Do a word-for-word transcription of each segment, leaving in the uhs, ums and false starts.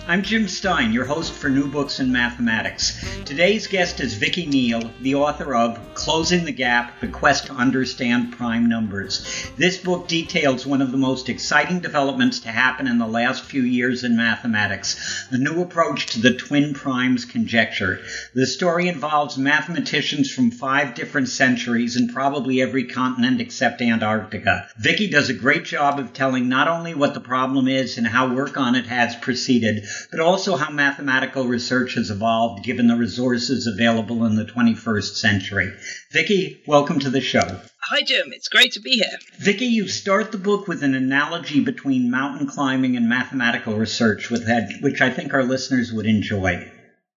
I'm Jim Stein, your host for New Books in Mathematics. Today's guest is Vicki Neal, the author of Closing the Gap, The Quest to Understand Prime Numbers. This book details one of the most exciting developments to happen in the last few years in mathematics, a new approach to the twin primes conjecture. The story involves mathematicians from five different centuries and probably every continent except Antarctica. Vicki does a great job of telling not only what the problem is and how work on it has proceeded, but also how mathematical research has evolved given the resources available in the twenty-first century. Vicki, welcome to the show. Hi, Jim. It's great to be here. Vicki, you start the book with an analogy between mountain climbing and mathematical research, with that, which I think our listeners would enjoy.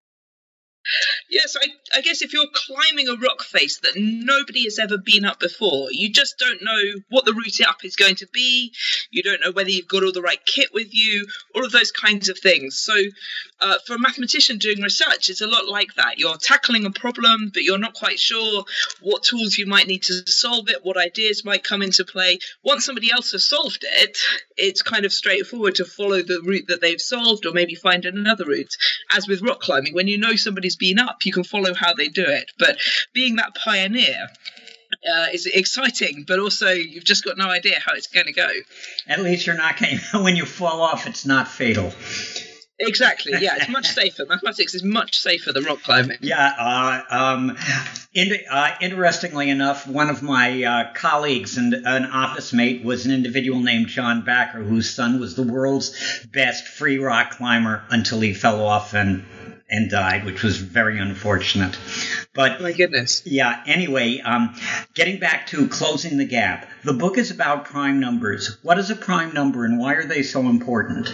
Yes, I, I guess if you're climbing a rock face that nobody has ever been up before, you just don't know what the route up is going to be. You don't know whether you've got all the right kit with you, all of those kinds of things. So uh, for a mathematician doing research, it's a lot like that. You're tackling a problem, but you're not quite sure what tools you might need to solve it, what ideas might come into play. Once somebody else has solved it, it's kind of straightforward to follow the route that they've solved or maybe find another route. As with rock climbing, when you know somebody's been up, you can follow how they do it. But being that pioneer uh, is exciting, but also you've just got no idea how it's going to go. At least you're not going to, when you fall off, it's not fatal. Exactly, yeah, it's much safer. Mathematics is much safer than rock climbing. Yeah, uh, um, in, uh, interestingly enough, one of my uh, colleagues and an office mate was an individual named John Backer, whose son was the world's best free rock climber until he fell off and and died, which was very unfortunate. But my goodness. Yeah, anyway, um, getting back to Closing the Gap, the book is about prime numbers. What is a prime number and why are they so important?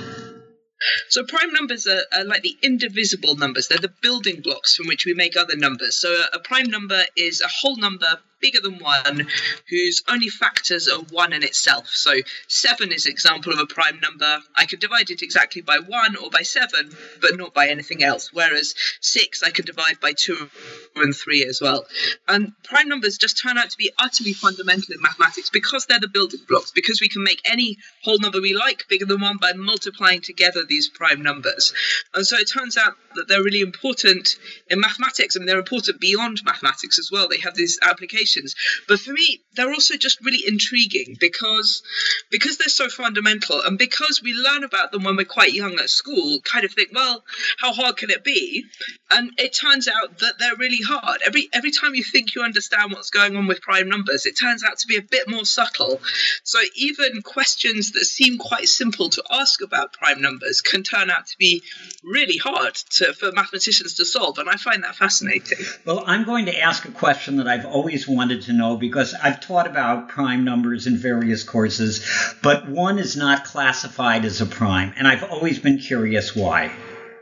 So prime numbers are, are like the indivisible numbers. They're the building blocks from which we make other numbers. So a, a prime number is a whole number bigger than one, whose only factors are one in itself. So seven is an example of a prime number. I could divide it exactly by one or by seven, but not by anything else. Whereas six, I could divide by two and three as well. And prime numbers just turn out to be utterly fundamental in mathematics because they're the building blocks, because we can make any whole number we like bigger than one by multiplying together these prime numbers. And so it turns out that they're really important in mathematics. I mean, they're important beyond mathematics as well. They have these applications. But for me, they're also just really intriguing because, because they're so fundamental and because we learn about them when we're quite young at school, kind of think, well, how hard can it be? And it turns out that they're really hard. Every every time you think you understand what's going on with prime numbers, it turns out to be a bit more subtle. So even questions that seem quite simple to ask about prime numbers can turn out to be really hard to, for mathematicians to solve. And I find that fascinating. Well, I'm going to ask a question that I've always wanted to know because I've taught about prime numbers in various courses, but one is not classified as a prime. And I've always been curious why.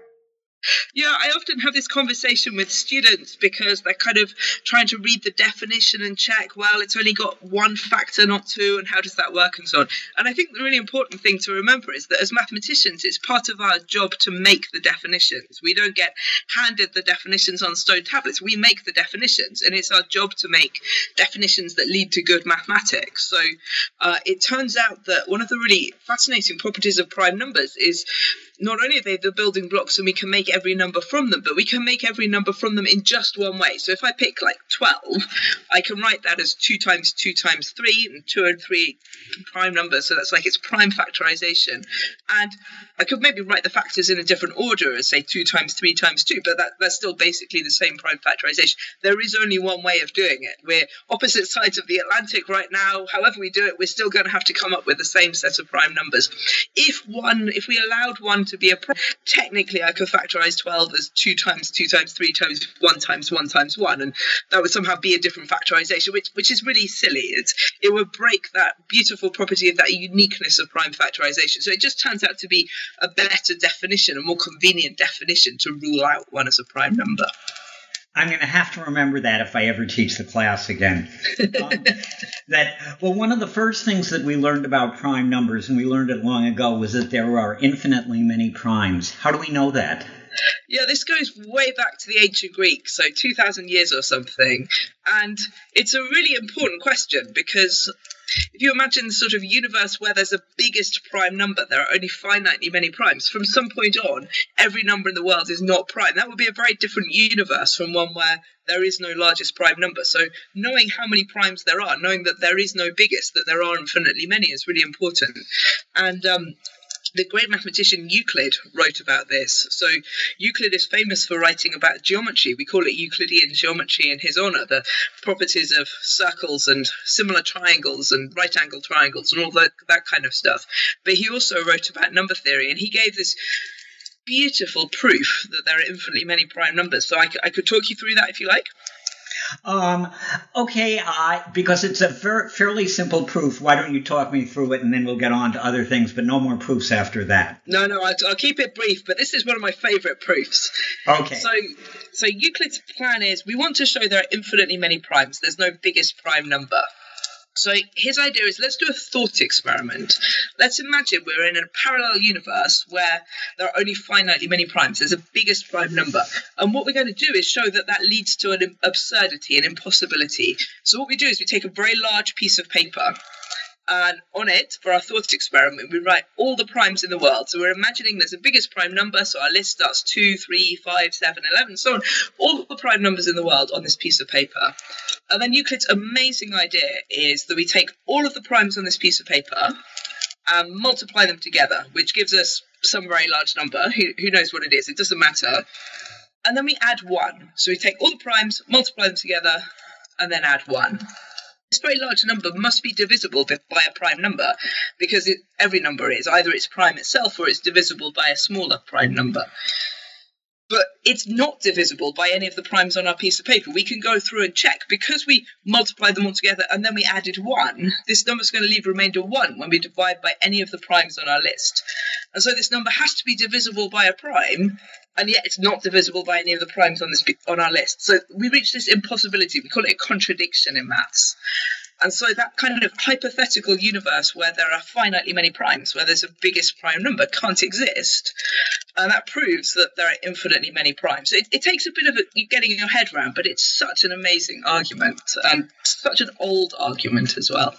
Yeah, I often have this conversation with students because they're kind of trying to read the definition and check, well, it's only got one factor, not two, and how does that work and so on. And I think the really important thing to remember is that as mathematicians, it's part of our job to make the definitions. We don't get handed the definitions on stone tablets. We make the definitions, and it's our job to make definitions that lead to good mathematics. So uh, it turns out that one of the really fascinating properties of prime numbers is not only are they the building blocks and we can make every number from them, but we can make every number from them in just one way. So if I pick like twelve, I can write that as two times two times three, and two and three prime numbers. So that's like its prime factorization. And I could maybe write the factors in a different order as say two times three times two, but that, that's still basically the same prime factorization. There is only one way of doing it. We're opposite sides of the Atlantic right now. However we do it, we're still going to have to come up with the same set of prime numbers. If one, if we allowed one to be a prime, technically I could factorize twelve as two times two times three times one times one times one, and that would somehow be a different factorization, which which is really silly. It's, it would break that beautiful property of that uniqueness of prime factorization. So it just turns out to be a better definition, a more convenient definition to rule out one as a prime number. I'm going to have to remember that if I ever teach the class again. Um, that well, one of the first things that we learned about prime numbers, and we learned it long ago, was that there are infinitely many primes. How do we know that? Yeah, this goes way back to the ancient Greeks, so two thousand years or something. And it's a really important question because if you imagine the sort of universe where there's a biggest prime number, there are only finitely many primes. From some point on, every number in the world is not prime. That would be a very different universe from one where there is no largest prime number. So knowing how many primes there are, knowing that there is no biggest, that there are infinitely many is really important. And um, the great mathematician Euclid wrote about this. So Euclid is famous for writing about geometry. We call it Euclidean geometry in his honor, the properties of circles and similar triangles and right-angled triangles and all that, that kind of stuff. But he also wrote about number theory, and he gave this beautiful proof that there are infinitely many prime numbers. So I, I could talk you through that if you like. Um, okay, uh, because it's a ver- fairly simple proof. Why don't you talk me through it, and then we'll get on to other things, but no more proofs after that. No, no, I'll, I'll keep it brief, but this is one of my favorite proofs. Okay. So, so Euclid's plan is we want to show there are infinitely many primes. There's no biggest prime number. So his idea is, let's do a thought experiment. Let's imagine we're in a parallel universe where there are only finitely many primes. There's a biggest prime number. And what we're going to do is show that that leads to an absurdity, an impossibility. So what we do is we take a very large piece of paper, and on it, for our thought experiment, we write all the primes in the world. So we're imagining there's a biggest prime number, so our list starts two, three, five, seven, eleven, so on. All the prime numbers in the world on this piece of paper. And then Euclid's amazing idea is that we take all of the primes on this piece of paper and multiply them together, which gives us some very large number. Who, who knows what it is? It doesn't matter. And then we add one. So we take all the primes, multiply them together, and then add one. This very large number must be divisible by a prime number, because it, every number is. Either it's prime itself or it's divisible by a smaller prime number. But it's not divisible by any of the primes on our piece of paper. We can go through and check. Because we multiplied them all together and then we added one, this number's going to leave a remainder one when we divide by any of the primes on our list. And so this number has to be divisible by a prime, and yet it's not divisible by any of the primes on this on our list. So we reach this impossibility. We call it a contradiction in maths. And so that kind of hypothetical universe where there are finitely many primes, where there's a biggest prime number, can't exist. And that proves that there are infinitely many primes. It, it takes a bit of a, getting your head around, but it's such an amazing argument, and such an old argument as well.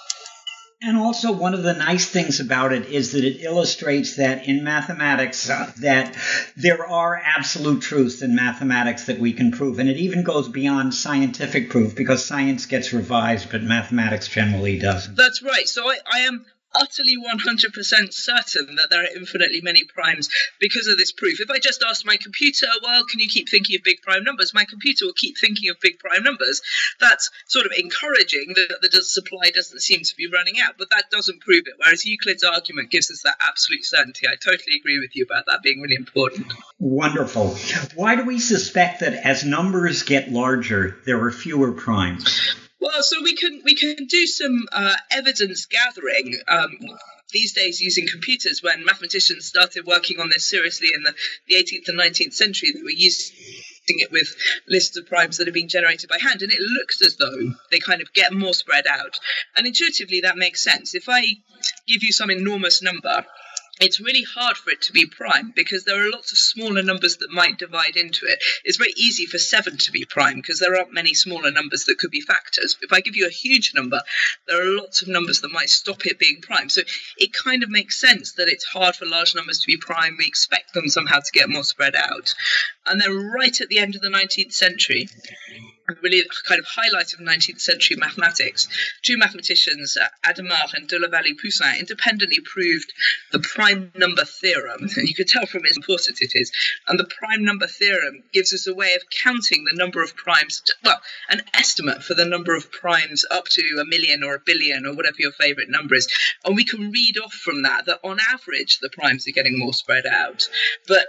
And also, one of the nice things about it is that it illustrates that in mathematics, uh, that there are absolute truths in mathematics that we can prove. And it even goes beyond scientific proof, because science gets revised, but mathematics generally doesn't. That's right. So I, I am utterly one hundred percent certain that there are infinitely many primes because of this proof. If I just asked my computer, well, can you keep thinking of big prime numbers? My computer will keep thinking of big prime numbers. That's sort of encouraging that the supply doesn't seem to be running out, but that doesn't prove it. Whereas Euclid's argument gives us that absolute certainty. I totally agree with you about that being really important. Wonderful. Why do we suspect that as numbers get larger, there are fewer primes? Well, so we can we can do some uh, evidence gathering um, these days using computers. When mathematicians started working on this seriously in the, the eighteenth and nineteenth century, they were using it with lists of primes that have been generated by hand, and it looks as though they kind of get more spread out. And intuitively, that makes sense. If I give you some enormous number, it's really hard for it to be prime because there are lots of smaller numbers that might divide into it. It's very easy for seven to be prime because there aren't many smaller numbers that could be factors. If I give you a huge number, there are lots of numbers that might stop it being prime. So it kind of makes sense that it's hard for large numbers to be prime. We expect them somehow to get more spread out. And then right at the end of the nineteenth century, really kind of highlight of nineteenth century mathematics, two mathematicians, uh, Hadamard and de la Vallée-Poussin, independently proved the prime number theorem. And you can tell from how important it is. And the prime number theorem gives us a way of counting the number of primes, to, well, an estimate for the number of primes up to a million or a billion or whatever your favorite number is. And we can read off from that that on average the primes are getting more spread out. But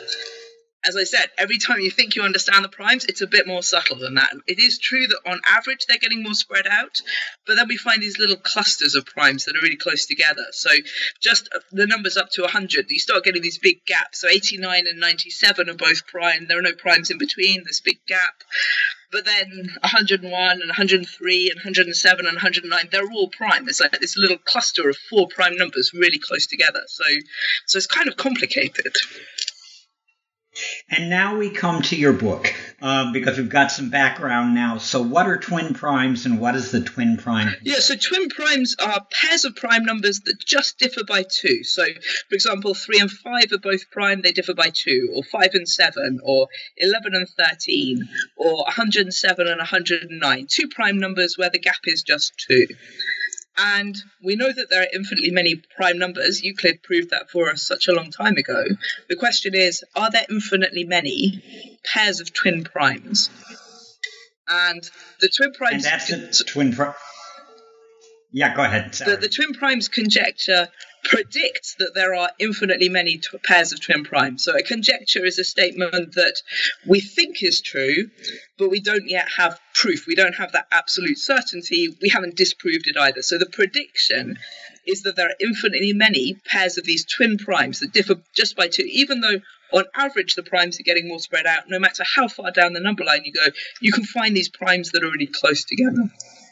as I said, every time you think you understand the primes, it's a bit more subtle than that. It is true that on average they're getting more spread out, but then we find these little clusters of primes that are really close together. So just the numbers up to one hundred, you start getting these big gaps. So eighty-nine and ninety-seven are both prime. There are no primes in between, this big gap. But then one hundred one and one hundred three and one hundred seven and one hundred nine, they're all prime. It's like this little cluster of four prime numbers really close together. So, so it's kind of complicated. And now we come to your book, uh, because we've got some background now. So what are twin primes and what is the twin prime? Yeah, so twin primes are pairs of prime numbers that just differ by two. So, for example, three and five are both prime, they differ by two, or five and seven, or eleven and thirteen, or one hundred seven and one hundred nine. Two prime numbers where the gap is just two. And we know that there are infinitely many prime numbers. Euclid proved that for us such a long time ago. The question is, are there infinitely many pairs of twin primes? And the twin primes... And that's a twin prime... Yeah, go ahead. The, the twin primes conjecture predicts that there are infinitely many t- pairs of twin primes. So a conjecture is a statement that we think is true, but we don't yet have proof. We don't have that absolute certainty. We haven't disproved it either. So the prediction is that there are infinitely many pairs of these twin primes that differ just by two, even though on average the primes are getting more spread out. No matter how far down the number line you go, you can find these primes that are really close together.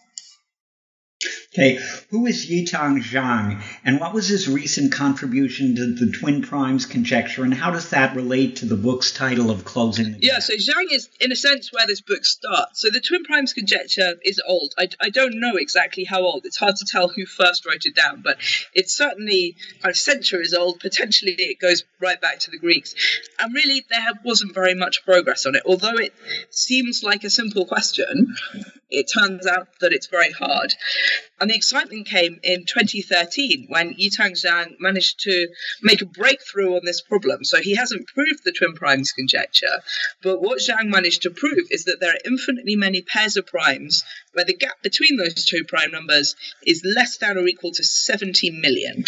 Okay, who is Yitang Zhang, and what was his recent contribution to the twin primes conjecture, and how does that relate to the book's title of Closing the Gap? Yeah, so Zhang is, in a sense, where this book starts. So the twin primes conjecture is old. I, I don't know exactly how old. It's hard to tell who first wrote it down, but it's certainly kind of centuries old. Potentially it goes right back to the Greeks. And really, there wasn't very much progress on it. Although it seems like a simple question, it turns out that it's very hard. And the excitement came in twenty thirteen when Yitang Zhang managed to make a breakthrough on this problem. So he hasn't proved the twin primes conjecture, but what Zhang managed to prove is that there are infinitely many pairs of primes where the gap between those two prime numbers is less than or equal to seventy million.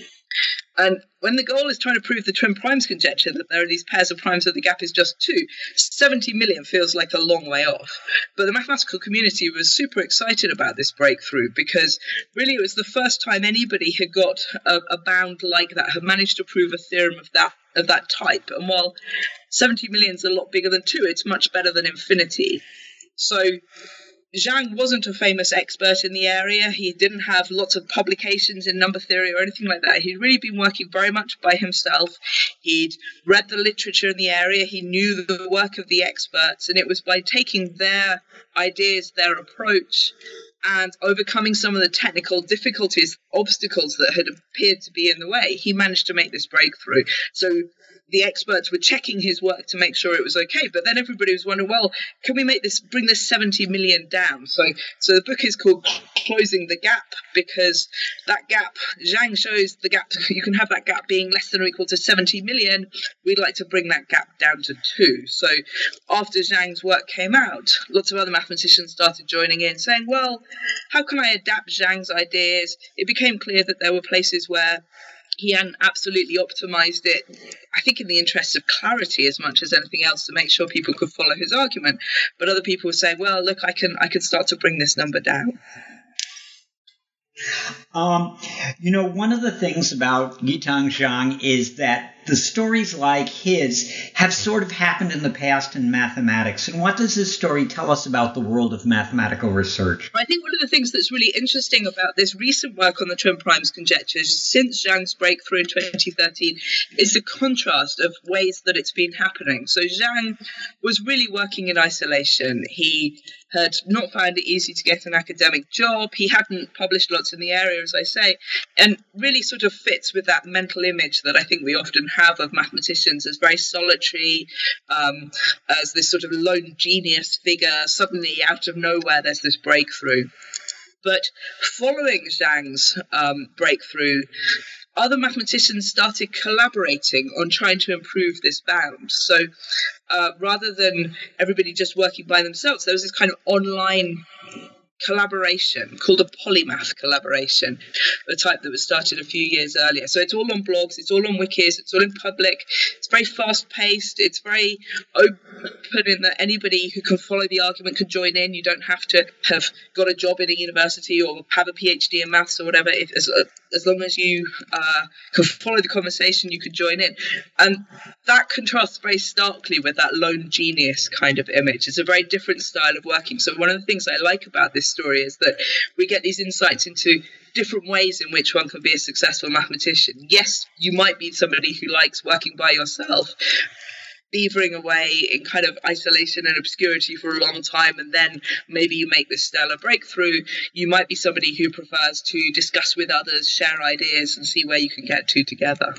And when the goal is trying to prove the twin primes conjecture that there are these pairs of primes that the gap is just two, seventy million feels like a long way off. But the mathematical community was super excited about this breakthrough because really it was the first time anybody had got a, a bound like that, had managed to prove a theorem of that of that type. And while seventy million is a lot bigger than two, it's much better than infinity. So Zhang wasn't a famous expert in the area. He didn't have lots of publications in number theory or anything like that. He'd really been working very much by himself. He'd read the literature in the area. He knew the work of the experts. And it was by taking their ideas, their approach, and overcoming some of the technical difficulties, obstacles that had appeared to be in the way, he managed to make this breakthrough. So the experts were checking his work to make sure it was okay, but then everybody was wondering, well, can we make this, bring this seventy million down? So, so the book is called Closing the Gap, because that gap, Zhang shows the gap, you can have that gap being less than or equal to seventy million. We'd like to bring that gap down to two. So after Zhang's work came out, lots of other mathematicians started joining in, saying, well, how can I adapt Zhang's ideas? It became clear that there were places where he hadn't absolutely optimized it, I think in the interest of clarity as much as anything else, to make sure people could follow his argument. But other people were saying, well, look, I can I can start to bring this number down. Um, you know, one of the things about Yitang Zhang is that the stories like his have sort of happened in the past in mathematics. And what does this story tell us about the world of mathematical research? I think one of the things that's really interesting about this recent work on the twin primes conjectures since Zhang's breakthrough in twenty thirteen is the contrast of ways that it's been happening. So Zhang was really working in isolation. He had not found it easy to get an academic job. He hadn't published lots in the area, as I say, and really sort of fits with that mental image that I think we often have of mathematicians as very solitary, um, as this sort of lone genius figure. Suddenly, out of nowhere, there's this breakthrough. But following Zhang's um, breakthrough, other mathematicians started collaborating on trying to improve this bound. So uh, rather than everybody just working by themselves, there was this kind of online collaboration called a polymath collaboration, the type that was started a few years earlier. So it's all on blogs, it's all on wikis, it's all in public, it's very fast paced, it's very open in that anybody who can follow the argument can join in. You don't have to have got a job in a university or have a PhD in maths or whatever. If, as, as long as you uh, can follow the conversation, you can join in. And that contrasts very starkly with that lone genius kind of image. It's a very different style of working. So one of the things I like about this story is that we get these insights into different ways in which one can be a successful mathematician. Yes, you might be somebody who likes working by yourself, beavering away in kind of isolation and obscurity for a long time, and then maybe you make this stellar breakthrough. You might be somebody who prefers to discuss with others, share ideas, and see where you can get to together.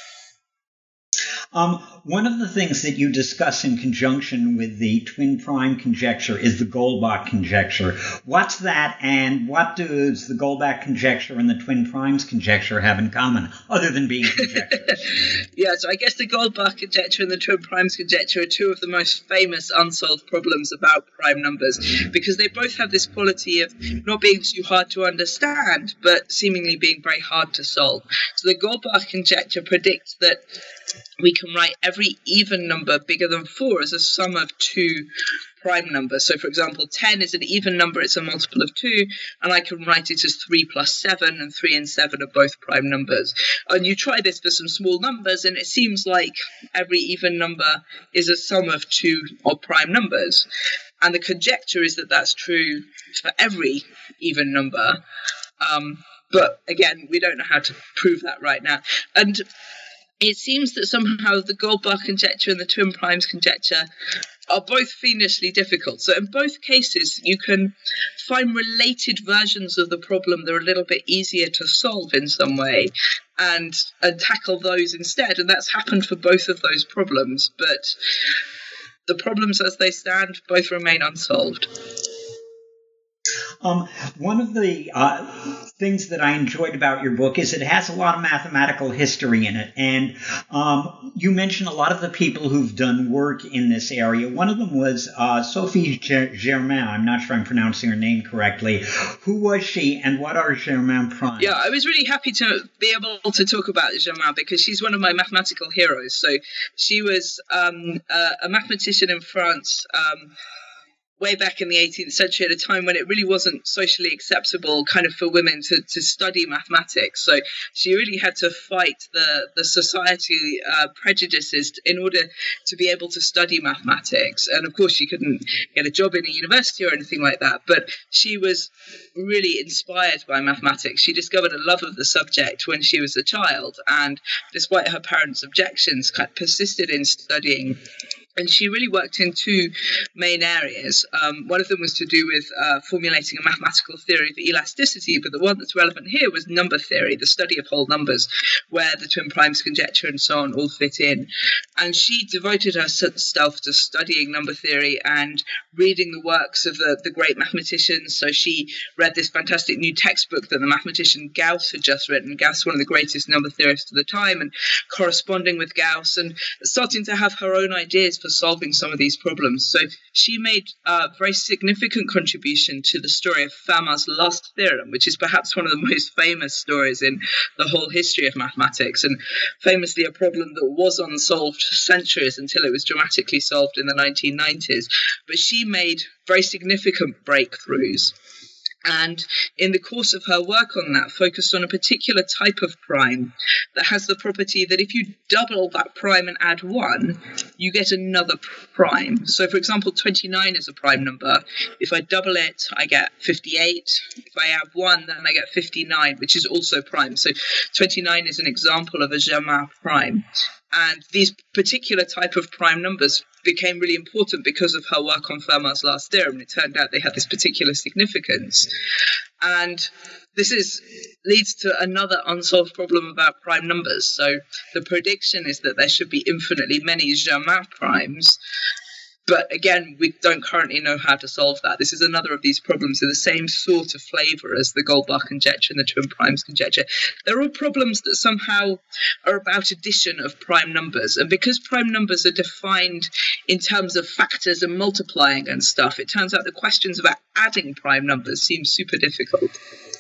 Um, one of the things that you discuss in conjunction with the twin prime conjecture is the Goldbach conjecture. What's that, and what does the Goldbach conjecture and the twin primes conjecture have in common, other than being conjectures? Yeah, so I guess the Goldbach conjecture and the twin primes conjecture are two of the most famous unsolved problems about prime numbers, because they both have this quality of not being too hard to understand, but seemingly being very hard to solve. So the Goldbach conjecture predicts that we can write every even number bigger than four as a sum of two prime numbers. So, for example, ten is an even number, it's a multiple of two, and I can write it as three plus seven, and three and seven are both prime numbers. And you try this for some small numbers, and it seems like every even number is a sum of two odd prime numbers. And the conjecture is that that's true for every even number. Um, but again, we don't know how to prove that right now. And it seems that somehow the Goldbach conjecture and the twin primes conjecture are both fiendishly difficult. So in both cases, you can find related versions of the problem that are a little bit easier to solve in some way, and, and tackle those instead. And that's happened for both of those problems. But the problems as they stand both remain unsolved. Um, one of the uh, things that I enjoyed about your book is it has a lot of mathematical history in it. And um, you mentioned a lot of the people who've done work in this area. One of them was uh, Sophie Germain. I'm not sure I'm pronouncing her name correctly. Who was she, and what are Germain primes? Yeah, I was really happy to be able to talk about Germain because she's one of my mathematical heroes. So she was um, a, a mathematician in France um way back in the eighteenth century, at a time when it really wasn't socially acceptable kind of for women to, to study mathematics. So she really had to fight the, the society uh, prejudices in order to be able to study mathematics. And of course, she couldn't get a job in a university or anything like that, but she was really inspired by mathematics. She discovered a love of the subject when she was a child, and despite her parents' objections, kind of persisted in studying. And she really worked in two main areas. Um, one of them was to do with uh, formulating a mathematical theory of elasticity, but the one that's relevant here was number theory, the study of whole numbers, where the twin primes conjecture and so on all fit in. And she devoted herself to studying number theory and reading the works of the, the great mathematicians. So she read this fantastic new textbook that the mathematician Gauss had just written. Gauss, one of the greatest number theorists of the time, and corresponding with Gauss and starting to have her own ideas for solving some of these problems. So she made a very significant contribution to the story of Fermat's last theorem, which is perhaps one of the most famous stories in the whole history of mathematics, and famously a problem that was unsolved for centuries until it was dramatically solved in the nineteen nineties. But she made very significant breakthroughs. And in the course of her work on that, focused on a particular type of prime that has the property that if you double that prime and add one, you get another prime. So, for example, twenty-nine is a prime number. If I double it, I get fifty-eight. If I add one, then I get fifty-nine, which is also prime. So twenty-nine is an example of a Germain prime. And these particular type of prime numbers became really important because of her work on Fermat's last theorem. It turned out they had this particular significance. And this is leads to another unsolved problem about prime numbers. So the prediction is that there should be infinitely many Germain primes. But again, we don't currently know how to solve that. This is another of these problems of the same sort of flavour as the Goldbach conjecture and the twin primes conjecture. They're all problems that somehow are about addition of prime numbers. And because prime numbers are defined in terms of factors and multiplying and stuff, it turns out the questions about adding prime numbers seem super difficult.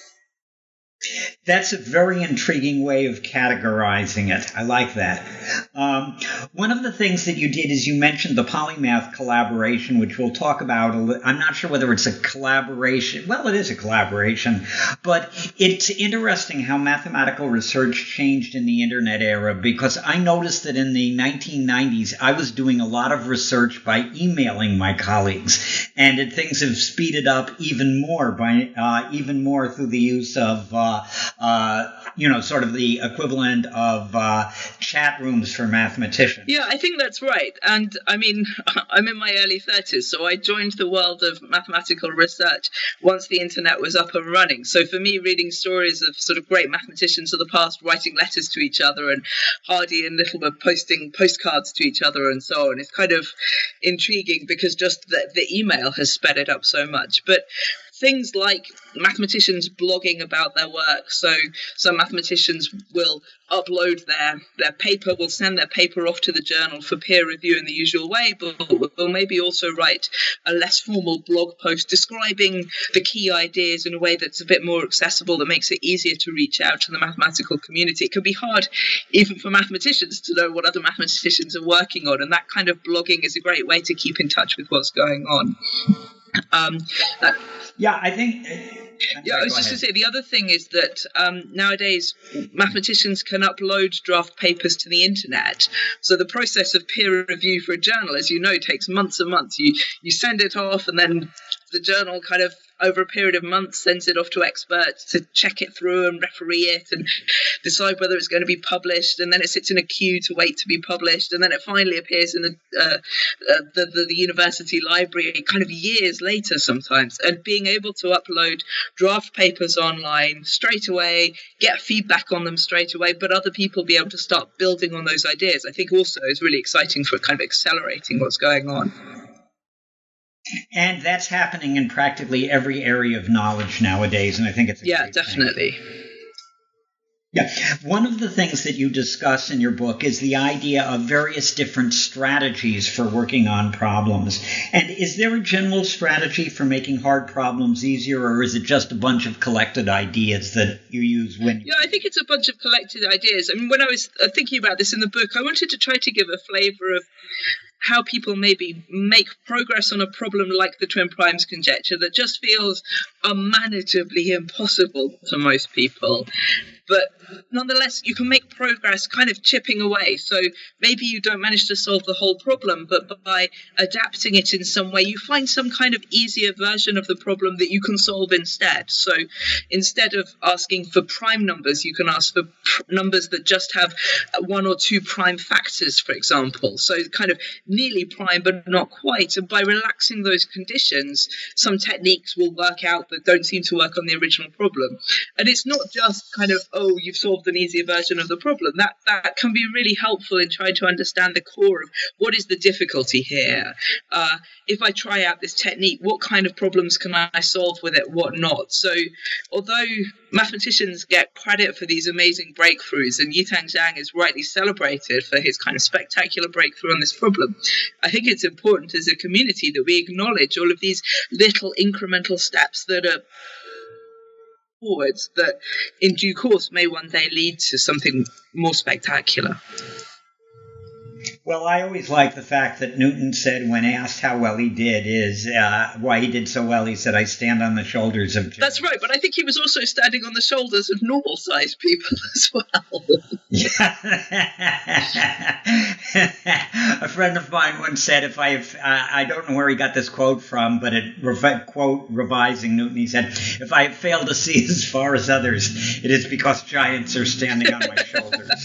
That's a very intriguing way of categorizing it. I like that. Um, one of the things that you did is you mentioned the polymath collaboration, which we'll talk about. A li- I'm not sure whether it's a collaboration. Well, it is a collaboration, but it's interesting how mathematical research changed in the internet era, because I noticed that in the nineteen nineties, I was doing a lot of research by emailing my colleagues, and it, things have speeded up even more by uh, even more through the use of uh, uh, uh, you know, sort of the equivalent of uh, chat rooms for mathematicians. Yeah, I think that's right. And I mean, I'm in my early thirties, so I joined the world of mathematical research once the internet was up and running. So for me, reading stories of sort of great mathematicians of the past writing letters to each other, and Hardy and Littlewood posting postcards to each other and so on, is kind of intriguing because just the, the email has sped it up so much. But things like mathematicians blogging about their work. So some mathematicians will upload their, their paper, will send their paper off to the journal for peer review in the usual way, but will maybe also write a less formal blog post describing the key ideas in a way that's a bit more accessible, that makes it easier to reach out to the mathematical community. It can be hard even for mathematicians to know what other mathematicians are working on, and that kind of blogging is a great way to keep in touch with what's going on. Um, that, yeah, I think. I'm yeah, sorry, I was just going to say the other thing is that um, nowadays mathematicians can upload draft papers to the internet. So the process of peer review for a journal, as you know, takes months and months. You you send it off, and then the journal kind of over a period of months sends it off to experts to check it through and referee it and decide whether it's going to be published, and then it sits in a queue to wait to be published, and then it finally appears in the uh, uh, the, the, the university library kind of years later sometimes. And being able to upload draft papers online straight away, get feedback on them straight away, but other people be able to start building on those ideas, I think also is really exciting for kind of accelerating what's going on. And that's happening in practically every area of knowledge nowadays, and I think it's a yeah, great definitely. thing. Yeah. One of the things that you discuss in your book is the idea of various different strategies for working on problems. And is there a general strategy for making hard problems easier, or is it just a bunch of collected ideas that you use when you... Yeah, I think it's a bunch of collected ideas. I mean, when I was thinking about this in the book, I wanted to try to give a flavor of how people maybe make progress on a problem like the twin primes conjecture that just feels unmanageably impossible to most people. But nonetheless, you can make progress kind of chipping away. So maybe you don't manage to solve the whole problem, but by adapting it in some way, you find some kind of easier version of the problem that you can solve instead. So instead of asking for prime numbers, you can ask for pr- numbers that just have one or two prime factors, for example. So kind of nearly prime, but not quite. And by relaxing those conditions, some techniques will work out that don't seem to work on the original problem. And it's not just kind of, oh, you've solved an easier version of the problem. That that can be really helpful in trying to understand the core of what is the difficulty here. Uh, if I try out this technique, what kind of problems can I solve with it, what not? So although mathematicians get credit for these amazing breakthroughs, and Yitang Zhang is rightly celebrated for his kind of spectacular breakthrough on this problem, I think it's important as a community that we acknowledge all of these little incremental steps that are forwards that in due course may one day lead to something more spectacular. Well, I always like the fact that Newton said when asked how well he did is uh, why he did so well, he said, I stand on the shoulders of giants. That's right, but I think he was also standing on the shoulders of normal-sized people as well. Yeah. A friend of mine once said, if I've, uh, I don't know where he got this quote from, but it, rev- quote, revising Newton, he said, if I have failed to see as far as others, it is because giants are standing on my shoulders.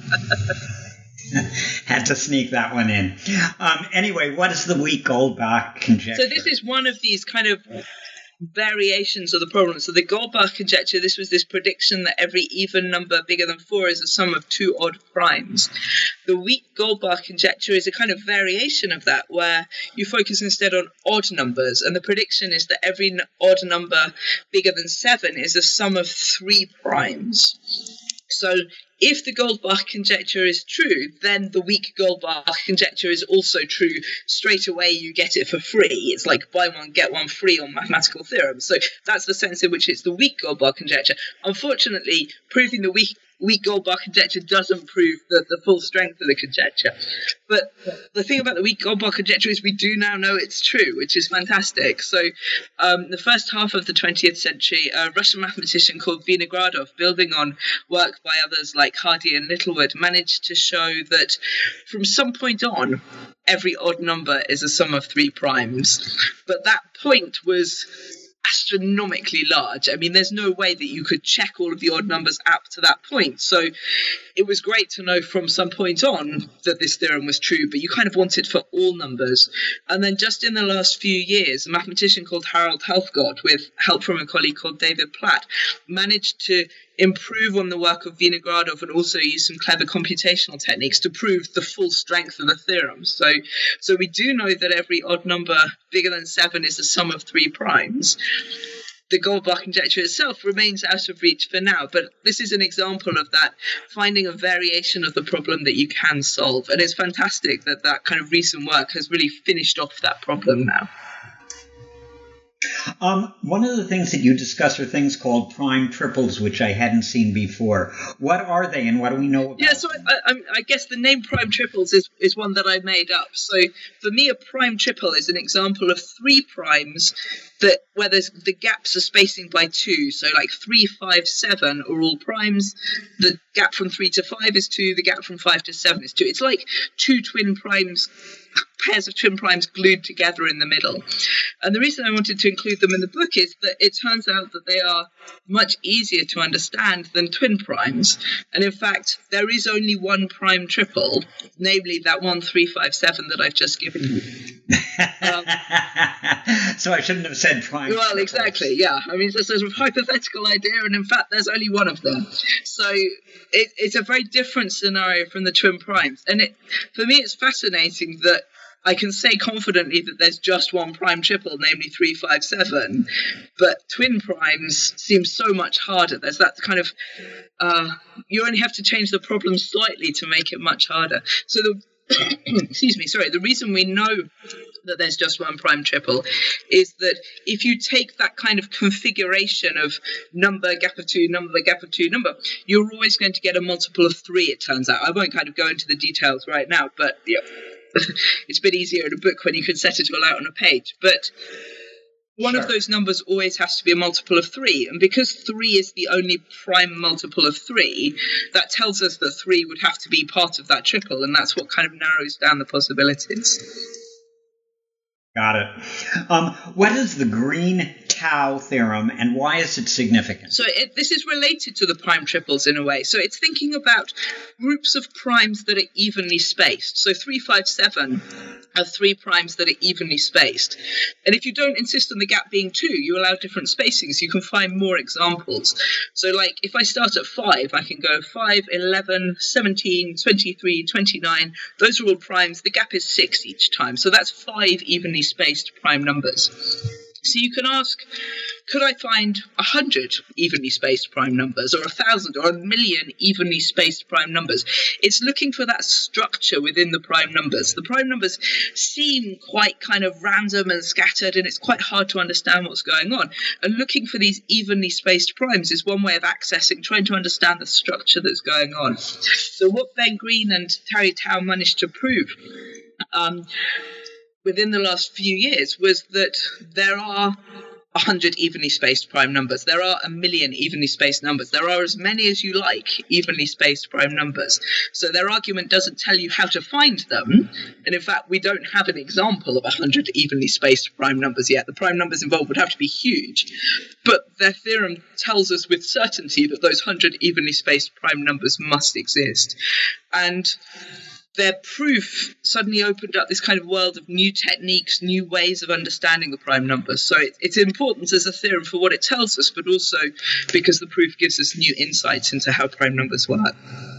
Had to sneak that one in. Um, anyway, what is the weak Goldbach conjecture? So this is one of these kind of variations of the problem. So the Goldbach conjecture, this was this prediction that every even number bigger than four is a sum of two odd primes. The weak Goldbach conjecture is a kind of variation of that, where you focus instead on odd numbers, and the prediction is that every n- odd number bigger than seven is a sum of three primes. So if the Goldbach conjecture is true, then the weak Goldbach conjecture is also true. Straight away, you get it for free. It's like buy one, get one free on mathematical theorems. So that's the sense in which it's the weak Goldbach conjecture. Unfortunately, proving the weak weak Goldbach conjecture doesn't prove the, the full strength of the conjecture. But the thing about the weak Goldbach conjecture is we do now know it's true, which is fantastic. So um, the first half of the twentieth century, a Russian mathematician called Vinogradov, building on work by others like Hardy and Littlewood, managed to show that from some point on, every odd number is a sum of three primes. But that point was astronomically large. I mean, there's no way that you could check all of the odd numbers up to that point. So it was great to know from some point on that this theorem was true, but you kind of want it for all numbers. And then just in the last few years, a mathematician called Harold Helfgott, with help from a colleague called David Platt, managed to improve on the work of Vinogradov and also use some clever computational techniques to prove the full strength of the theorem. So, so we do know that every odd number bigger than seven is the sum of three primes. The Goldbach conjecture itself remains out of reach for now, but this is an example of that, finding a variation of the problem that you can solve. And it's fantastic that that kind of recent work has really finished off that problem now. Um, one of the things that you discuss are things called prime triples, which I hadn't seen before. What are they, and what do we know about Yeah, so I, I, I guess the name prime triples is, is one that I made up. So for me, a prime triple is an example of three primes that where there's the gaps are spacing by two. So like three, five, seven are all primes. The gap from three to five is two. The gap from five to seven is two. It's like two twin primes, pairs of twin primes glued together in the middle. And the reason I wanted to include them in the book is that it turns out that they are much easier to understand than twin primes. And in fact, there is only one prime triple, namely that one, three, five, seven that I've just given you. Um, so I shouldn't have said prime Well, triples. exactly, yeah. I mean, it's a sort of hypothetical idea, and in fact, there's only one of them. So it, it's a very different scenario from the twin primes. And it, for me, it's fascinating that I can say confidently that there's just one prime triple, namely three, five, seven, but twin primes seem so much harder. There's that kind of, uh, you only have to change the problem slightly to make it much harder. So the, excuse me, sorry, the reason we know that there's just one prime triple is that if you take that kind of configuration of number, gap of two, number, gap of two, number, you're always going to get a multiple of three, it turns out. I won't kind of go into the details right now, but yeah. It's a bit easier in a book when you can set it all out on a page. But one sure. of those numbers always has to be a multiple of three. And because three is the only prime multiple of three, that tells us that three would have to be part of that triple. And that's what kind of narrows down the possibilities. Got it. Um, what is the Green-Tau theorem, and why is it significant? So it, this is related to the prime triples in a way. So it's thinking about groups of primes that are evenly spaced. So three, five, seven are three primes that are evenly spaced. And if you don't insist on the gap being two, you allow different spacings. You can find more examples. So like if I start at five, I can go five, eleven, seventeen, twenty-three, twenty-nine. Those are all primes. The gap is six each time. So that's five evenly spaced prime numbers. So you can ask, could I find a hundred evenly spaced prime numbers, or a thousand, or a million evenly spaced prime numbers? It's looking for that structure within the prime numbers. The prime numbers seem quite kind of random and scattered, and it's quite hard to understand what's going on. And looking for these evenly spaced primes is one way of accessing, trying to understand the structure that's going on. So what Ben Green and Terry Tao managed to prove um, within the last few years was that there are a hundred evenly spaced prime numbers. There are a million evenly spaced numbers. There are as many as you like evenly spaced prime numbers. So their argument doesn't tell you how to find them. And in fact, we don't have an example of a hundred evenly spaced prime numbers yet. The prime numbers involved would have to be huge. But their theorem tells us with certainty that those hundred evenly spaced prime numbers must exist. And their proof suddenly opened up this kind of world of new techniques, new ways of understanding the prime numbers. So it, it's important as a theorem for what it tells us, but also because the proof gives us new insights into how prime numbers work.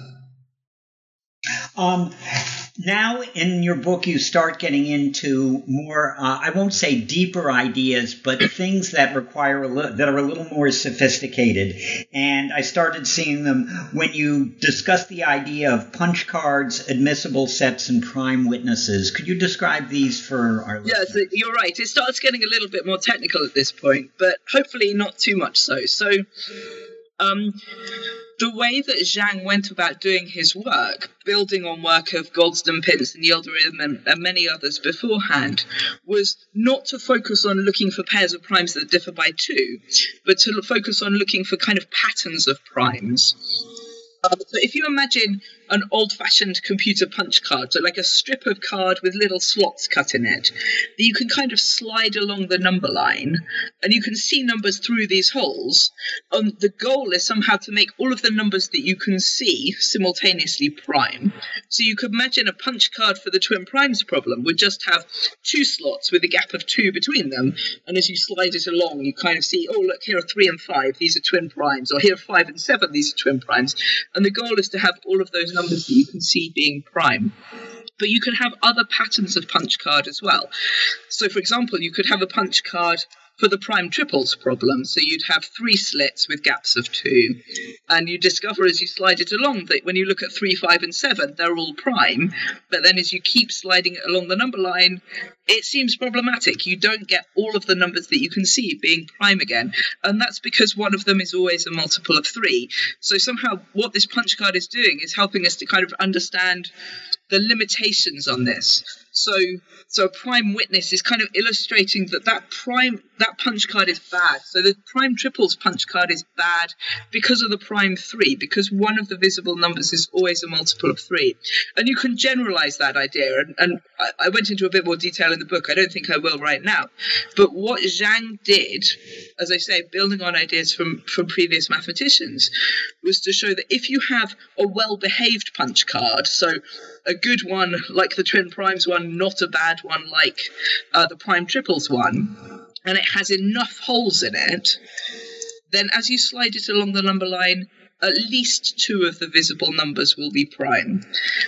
Um, now in your book, you start getting into more, uh, I won't say deeper ideas, but things that require a li- that are a little more sophisticated. And I started seeing them when you discuss the idea of punch cards, admissible sets, and prime witnesses. Could you describe these for our listeners? Yes, you're right. It starts getting a little bit more technical at this point, but hopefully not too much so. So, um... the way that Zhang went about doing his work, building on work of Goldston, Pintz, and Yildirim and, and many others beforehand, was not to focus on looking for pairs of primes that differ by two, but to focus on looking for kind of patterns of primes. Um, so if you imagine an old-fashioned computer punch card, so like a strip of card with little slots cut in it, that you can kind of slide along the number line, and you can see numbers through these holes. Um, the goal is somehow to make all of the numbers that you can see simultaneously prime. So you could imagine a punch card for the twin primes problem would just have two slots with a gap of two between them, and as you slide it along, you kind of see, oh, look, here are three and five, these are twin primes, or here are five and seven, these are twin primes. And the goal is to have all of those numbers that you can see being prime. But you can have other patterns of punch card as well. So, for example, you could have a punch card for the prime triples problem. So you'd have three slits with gaps of two. And you discover as you slide it along that when you look at three, five, and seven, they're all prime. But then as you keep sliding it along the number line, it seems problematic. You don't get all of the numbers that you can see being prime again. And that's because one of them is always a multiple of three. So somehow what this punch card is doing is helping us to kind of understand the limitations on this. So, so a prime witness is kind of illustrating that that prime that punch card is bad. So the prime triples punch card is bad because of the prime three, because one of the visible numbers is always a multiple of three. And you can generalize that idea. And, and I, I went into a bit more detail in the book. I don't think I will right now. But what Zhang did, as I say, building on ideas from, from previous mathematicians, was to show that if you have a well-behaved punch card, so a good one like the twin primes one, not a bad one like uh, the prime triples one, and it has enough holes in it, then as you slide it along the number line, at least two of the visible numbers will be prime.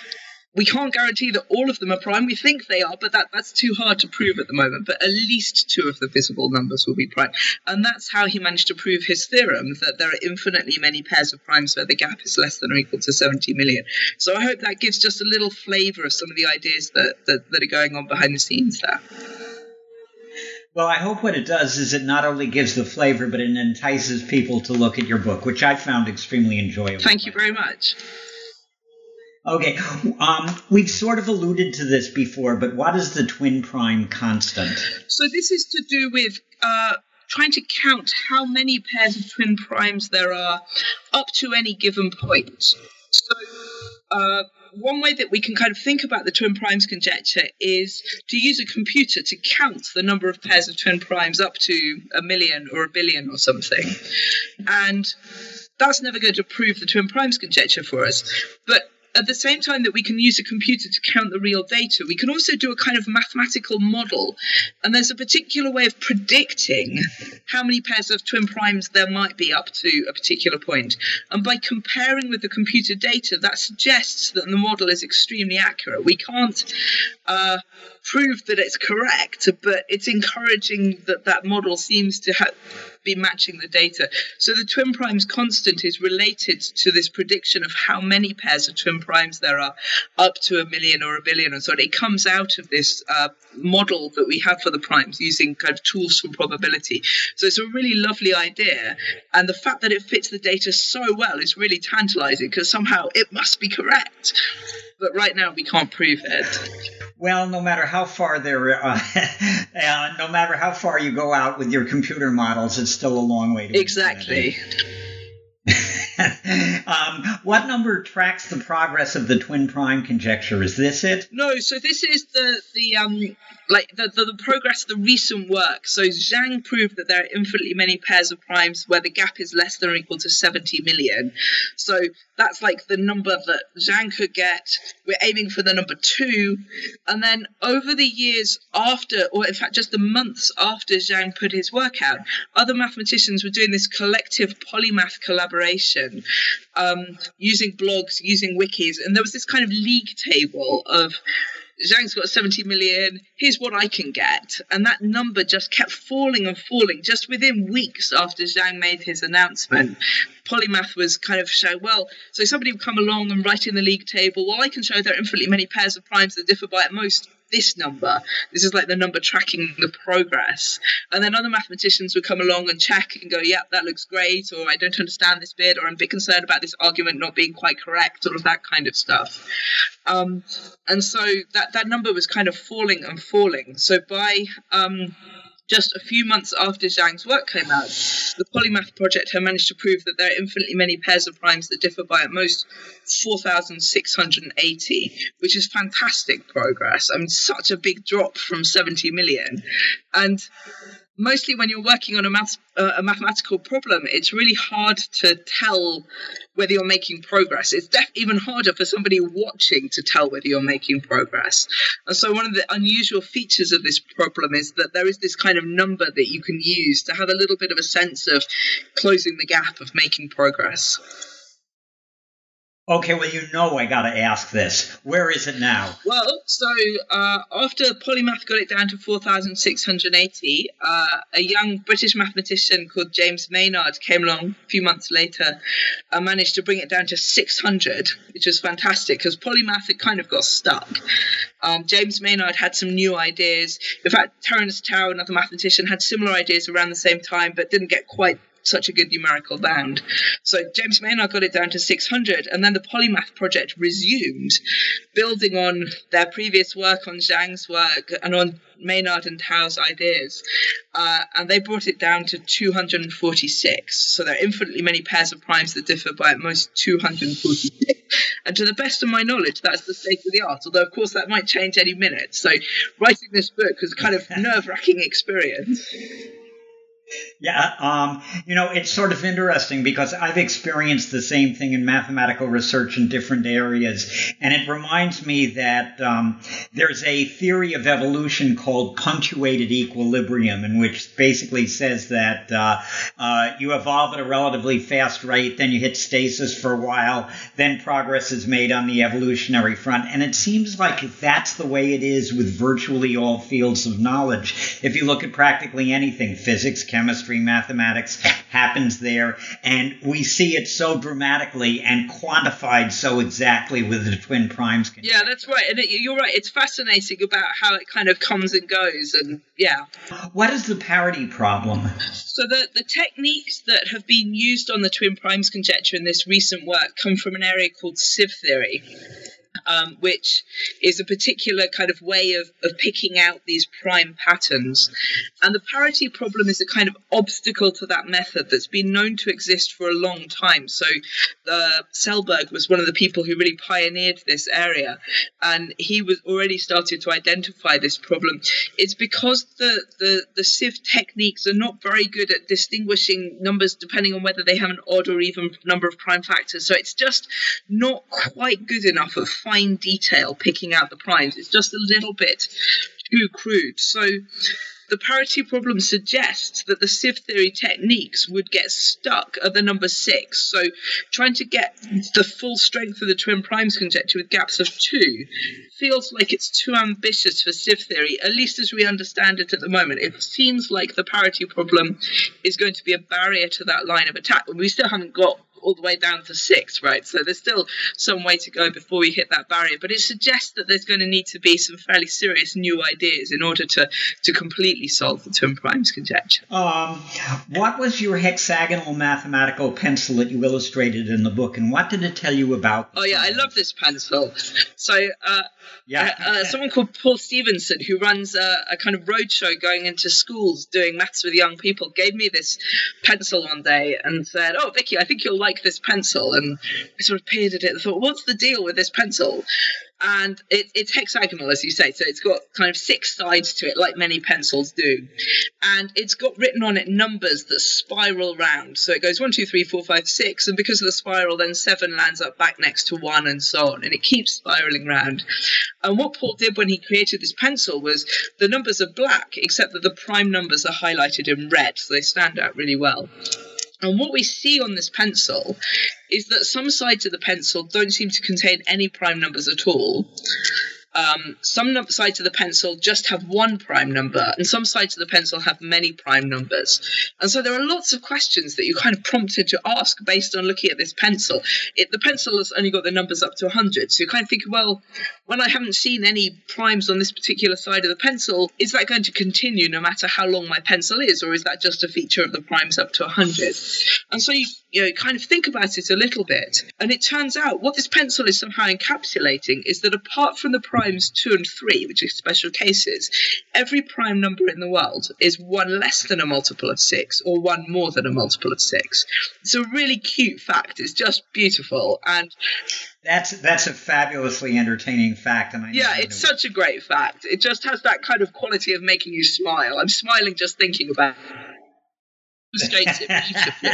We can't guarantee that all of them are prime. We think they are, but that, that's too hard to prove at the moment. But at least two of the visible numbers will be prime. And that's how he managed to prove his theorem, that there are infinitely many pairs of primes where the gap is less than or equal to seventy million. So I hope that gives just a little flavour of some of the ideas that, that, that are going on behind the scenes there. Well, I hope what it does is it not only gives the flavor, but it entices people to look at your book, which I found extremely enjoyable. Thank you very much. Okay, um, we've sort of alluded to this before, but what is the twin prime constant? So this is to do with uh, trying to count how many pairs of twin primes there are up to any given point. So uh, one way that we can kind of think about the twin primes conjecture is to use a computer to count the number of pairs of twin primes up to a million or a billion or something. And that's never going to prove the twin primes conjecture for us. But at the same time that we can use a computer to count the real data, we can also do a kind of mathematical model. And there's a particular way of predicting how many pairs of twin primes there might be up to a particular point. And by comparing with the computer data, that suggests that the model is extremely accurate. We can't uh, prove that it's correct, but it's encouraging that that model seems to have be matching the data. So the twin primes constant is related to this prediction of how many pairs of twin primes there are up to a million or a billion or so. It comes out of this uh, model that we have for the primes using kind of tools from probability. So it's a really lovely idea. And the fact that it fits the data so well is really tantalizing because somehow it must be correct. But right now we can't prove it. Well, no matter how far there, uh, uh, no matter how far you go out with your computer models, it's still a long way to exactly. um, what number tracks the progress of the twin prime conjecture? Is this it? No, so this is the the um like the, the the progress of the recent work. So Zhang proved that there are infinitely many pairs of primes where the gap is less than or equal to seventy million. So that's like the number that Zhang could get. We're aiming for the number two. And then over the years after, or in fact just the months after Zhang put his work out, other mathematicians were doing this collective polymath collaboration, um, using blogs, using wikis. And there was this kind of league table of Zhang's got seventy million, here's what I can get. And that number just kept falling and falling. Just within weeks after Zhang made his announcement, Polymath was kind of showing, well, so somebody would come along and write in the league table, well, I can show there are infinitely many pairs of primes that differ by at most this number. This is like the number tracking the progress. And then other mathematicians would come along and check and go, yep, that looks great, or I don't understand this bit, or I'm a bit concerned about this argument not being quite correct, all of that kind of stuff. Um, and so that, that number was kind of falling and falling. So by um, just a few months after Zhang's work came out, the Polymath project had managed to prove that there are infinitely many pairs of primes that differ by at most four thousand six hundred eighty, which is fantastic progress. I mean, such a big drop from seventy million. And mostly when you're working on a, math, uh, a mathematical problem, it's really hard to tell whether you're making progress. It's def- even harder for somebody watching to tell whether you're making progress. And so one of the unusual features of this problem is that there is this kind of number that you can use to have a little bit of a sense of closing the gap of making progress. Okay, well, you know I got to ask this. Where is it now? Well, so uh, after Polymath got it down to four thousand six hundred eighty, uh, a young British mathematician called James Maynard came along a few months later and managed to bring it down to six hundred, which was fantastic because Polymath had kind of got stuck. Um, James Maynard had some new ideas. In fact, Terence Tao, another mathematician, had similar ideas around the same time but didn't get quite such a good numerical bound. So James Maynard got it down to six hundred, and then the Polymath project resumed, building on their previous work, on Zhang's work, and on Maynard and Tao's ideas. Uh, and they brought it down to two hundred forty-six. So there are infinitely many pairs of primes that differ by at most two hundred forty-six. And to the best of my knowledge, that's the state of the art, although, of course, that might change any minute. So writing this book was kind of nerve-wracking experience. Yeah, um, you know, it's sort of interesting because I've experienced the same thing in mathematical research in different areas. And it reminds me that um, there's a theory of evolution called punctuated equilibrium, in which basically says that uh, uh, you evolve at a relatively fast rate, then you hit stasis for a while, then progress is made on the evolutionary front. And it seems like that's the way it is with virtually all fields of knowledge. If you look at practically anything, physics, chemistry, chemistry, mathematics, happens there, and we see it so dramatically and quantified so exactly with the twin primes. Yeah, that's right, and it, you're right. It's fascinating about how it kind of comes and goes, and yeah. What is the parity problem? So the, the techniques that have been used on the twin primes conjecture in this recent work come from an area called sieve theory. Um, which is a particular kind of way of, of picking out these prime patterns. And the parity problem is a kind of obstacle to that method that's been known to exist for a long time. So uh, Selberg was one of the people who really pioneered this area, and he was already started to identify this problem. It's because the, the, the sieve techniques are not very good at distinguishing numbers depending on whether they have an odd or even number of prime factors. So it's just not quite good enough at fine detail picking out the primes. It's just a little bit too crude. So the parity problem suggests that the sieve theory techniques would get stuck at the number six. So trying to get the full strength of the twin primes conjecture with gaps of two feels like it's too ambitious for sieve theory, at least as we understand it at the moment. It seems like the parity problem is going to be a barrier to that line of attack. We still haven't got all the way down to six, right? So there's still some way to go before we hit that barrier. But it suggests that there's going to need to be some fairly serious new ideas in order to, to completely solve the twin primes conjecture. Um, what was your hexagonal mathematical pencil that you illustrated in the book, and what did it tell you about? Oh, yeah, I love this pencil. So uh, yeah. uh, uh, someone called Paul Stevenson, who runs a, a kind of roadshow going into schools doing maths with young people, gave me this pencil one day and said, "Oh, Vicky, I think you'll like this pencil." And I sort of peered at it and thought, what's the deal with this pencil? And it, it's hexagonal, as you say, so it's got kind of six sides to it, like many pencils do. And it's got written on it numbers that spiral round. So it goes one, two, three, four, five, six, and because of the spiral, then seven lands up back next to one, and so on. And it keeps spiraling round. And what Paul did when he created this pencil was the numbers are black, except that the prime numbers are highlighted in red, so they stand out really well. And what we see on this pencil is that some sides of the pencil don't seem to contain any prime numbers at all. Um, some num- sides of the pencil just have one prime number, and some sides of the pencil have many prime numbers. And so there are lots of questions that you kind of prompted to ask based on looking at this pencil. It, the pencil has only got the numbers up to one hundred, so you kind of think, well, when I haven't seen any primes on this particular side of the pencil, is that going to continue no matter how long my pencil is, or is that just a feature of the primes up to one hundred? And so you you know, kind of think about it a little bit. And it turns out what this pencil is somehow encapsulating is that apart from the primes two and three, which are special cases, every prime number in the world is one less than a multiple of six or one more than a multiple of six. It's a really cute fact. It's just beautiful. And That's that's a fabulously entertaining fact. And I yeah, it's such a great fact. It just has that kind of quality of making you smile. I'm smiling just thinking about it. Illustrates it beautifully.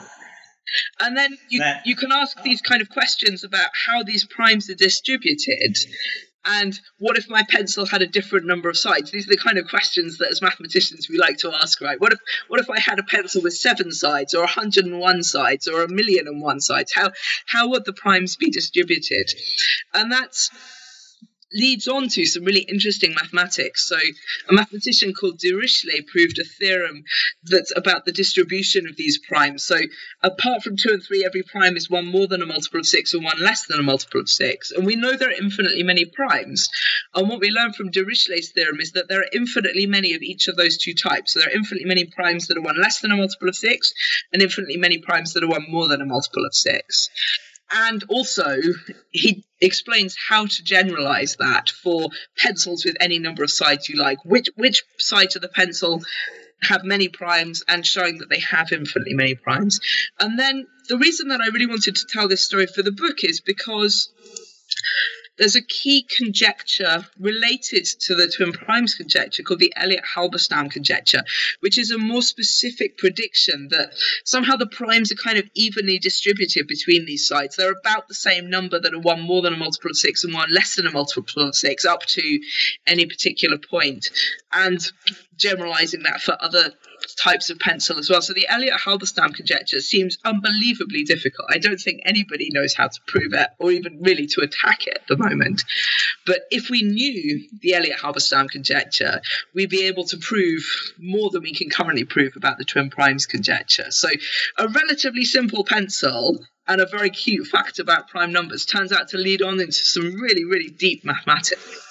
And then you, that, you can ask these kind of questions about how these primes are distributed. And what if my pencil had a different number of sides? These are the kind of questions that as mathematicians we like to ask, right? What if what if I had a pencil with seven sides or one hundred and one sides or a million and one sides? How, how would the primes be distributed? And that's leads on to some really interesting mathematics. So a mathematician called Dirichlet proved a theorem that's about the distribution of these primes. So apart from two and three, every prime is one more than a multiple of six or one less than a multiple of six. And we know there are infinitely many primes. And what we learn from Dirichlet's theorem is that there are infinitely many of each of those two types. So there are infinitely many primes that are one less than a multiple of six and infinitely many primes that are one more than a multiple of six. And also, he explains how to generalize that for pencils with any number of sides you like. Which which sides of the pencil have many primes, and showing that they have infinitely many primes. And then the reason that I really wanted to tell this story for the book is because there's a key conjecture related to the twin primes conjecture called the Elliott-Halberstam conjecture, which is a more specific prediction that somehow the primes are kind of evenly distributed between these sides. They're about the same number that are one more than a multiple of six and one less than a multiple of six up to any particular point, and generalizing that for other types of pencil as well. So the Elliott-Halberstam conjecture seems unbelievably difficult. I don't think anybody knows how to prove it or even really to attack it at the moment. But if we knew the Elliott-Halberstam conjecture, we'd be able to prove more than we can currently prove about the twin primes conjecture. So a relatively simple pencil and a very cute fact about prime numbers turns out to lead on into some really, really deep mathematics.